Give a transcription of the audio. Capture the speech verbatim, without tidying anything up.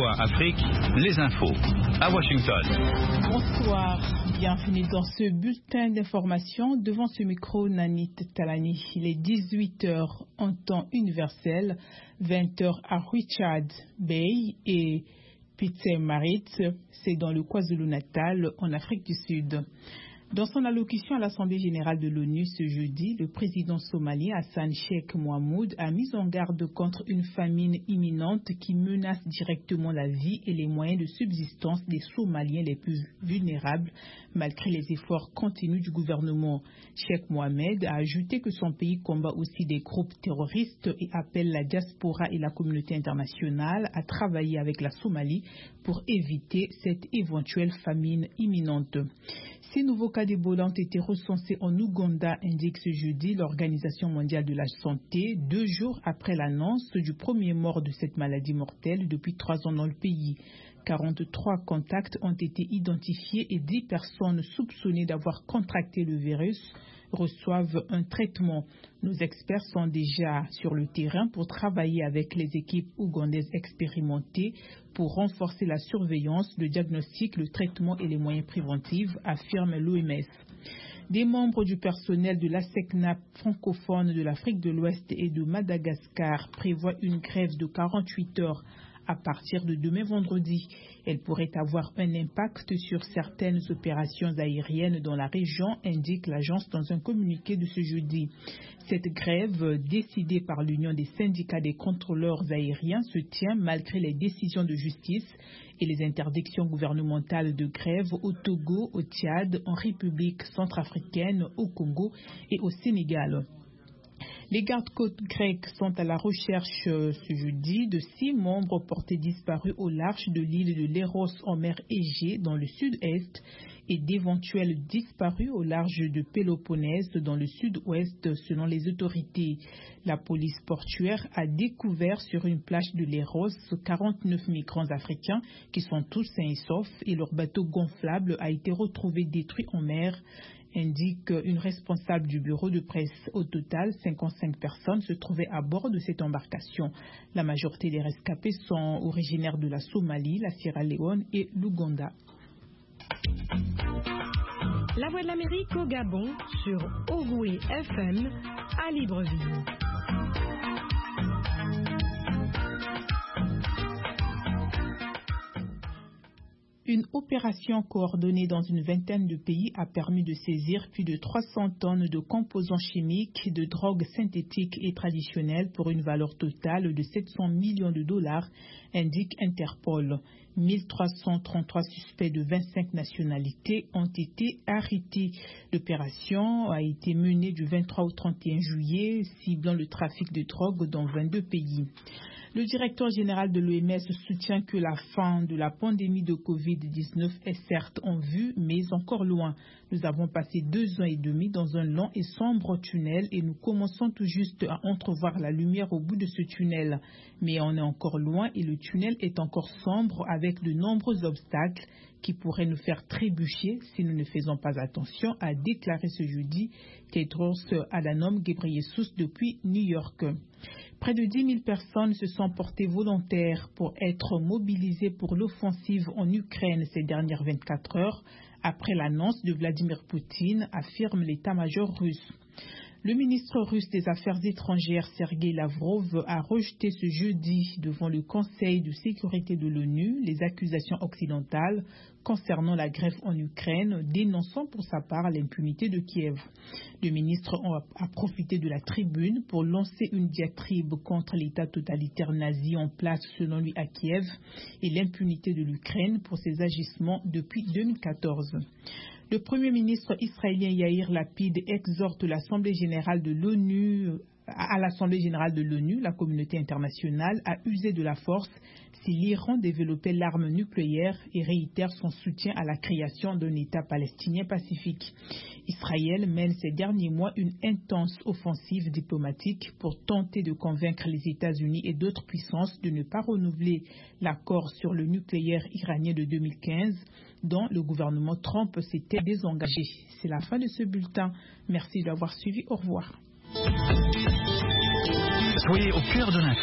VOA Afrique, les infos à Washington. Bonsoir, bienvenue dans ce bulletin d'information. Devant ce micro, Nanit Talani. Il est dix-huit heures en temps universel, vingt heures à Richard Bay et Pietermaritzburg, c'est dans le KwaZulu-Natal en Afrique du Sud. Dans son allocution à l'Assemblée générale de l'ONU ce jeudi, le président somalien Hassan Sheikh Mohamud a mis en garde contre une famine imminente qui menace directement la vie et les moyens de subsistance des Somaliens les plus vulnérables, malgré les efforts continus du gouvernement. Sheikh Mohamed a ajouté que son pays combat aussi des groupes terroristes et appelle la diaspora et la communauté internationale à travailler avec la Somalie pour éviter cette éventuelle famine imminente. Six nouveaux cas d'Ebola ont été recensés en Ouganda, indique ce jeudi l'Organisation mondiale de la santé, deux jours après l'annonce du premier mort de cette maladie mortelle depuis trois ans dans le pays. quarante-trois contacts ont été identifiés et dix personnes soupçonnées d'avoir contracté le virus reçoivent un traitement. Nos experts sont déjà sur le terrain pour travailler avec les équipes ougandaises expérimentées pour renforcer la surveillance, le diagnostic, le traitement et les moyens préventifs, affirme l'O M S. Des membres du personnel de l'ASECNA francophone de l'Afrique de l'Ouest et de Madagascar prévoient une grève de quarante-huit heures à partir de demain vendredi. Elle pourrait avoir un impact sur certaines opérations aériennes dans la région, indique l'agence dans un communiqué de ce jeudi. Cette grève, décidée par l'Union des syndicats des contrôleurs aériens, se tient malgré les décisions de justice et les interdictions gouvernementales de grève au Togo, au Tchad, en République centrafricaine, au Congo et au Sénégal. Les gardes-côtes grecs sont à la recherche euh, ce jeudi de six membres portés disparus au large de l'île de Léros en mer Égée dans le sud-est et d'éventuels disparus au large de Péloponnèse dans le sud-ouest selon les autorités. La police portuaire a découvert sur une plage de Léros quarante-neuf migrants africains qui sont tous sains et saufs et leur bateau gonflable a été retrouvé détruit en mer, indique une responsable du bureau de presse. Au total, cinquante-cinq personnes se trouvaient à bord de cette embarcation. La majorité des rescapés sont originaires de la Somalie, la Sierra Leone et l'Ouganda. La Voix de l'Amérique au Gabon sur Ogoué F M à Libreville. Une opération coordonnée dans une vingtaine de pays a permis de saisir plus de trois cents tonnes de composants chimiques, de drogues synthétiques et traditionnelles pour une valeur totale de sept cents millions de dollars, indique Interpol. mille trois cent trente-trois suspects de vingt-cinq nationalités ont été arrêtés. L'opération a été menée du vingt-trois au trente et un juillet, ciblant le trafic de drogue dans vingt-deux pays. Le directeur général de l'O M S soutient que la fin de la pandémie de covid dix-neuf est certes en vue, mais encore loin. Nous avons passé deux ans et demi dans un long et sombre tunnel et nous commençons tout juste à entrevoir la lumière au bout de ce tunnel. Mais on est encore loin et le tunnel est encore sombre avec de nombreux obstacles qui pourraient nous faire trébucher si nous ne faisons pas attention, a déclaré ce jeudi Tedros Adhanom Ghebreyesus depuis New York. Près de dix mille personnes se sont portées volontaires pour être mobilisées pour l'offensive en Ukraine ces dernières vingt-quatre heures, après l'annonce de Vladimir Poutine, affirme l'état-major russe. Le ministre russe des Affaires étrangères, Sergei Lavrov, a rejeté ce jeudi devant le Conseil de sécurité de l'ONU les accusations occidentales concernant la grève en Ukraine, dénonçant pour sa part l'impunité de Kiev. Le ministre a profité de la tribune pour lancer une diatribe contre l'État totalitaire nazi en place selon lui à Kiev et l'impunité de l'Ukraine pour ses agissements depuis deux mille quatorze. Le Premier ministre israélien Yair Lapid exhorte l'Assemblée générale de l'ONU, à l'Assemblée générale de l'ONU, la communauté internationale, à user de la force si l'Iran développait l'arme nucléaire et réitère son soutien à la création d'un État palestinien pacifique. Israël mène ces derniers mois une intense offensive diplomatique pour tenter de convaincre les États-Unis et d'autres puissances de ne pas renouveler l'accord sur le nucléaire iranien de deux mille quinze, dont le gouvernement Trump s'était désengagé. C'est la fin de ce bulletin. Merci d'avoir suivi. Au revoir. Soyez au cœur de l'info.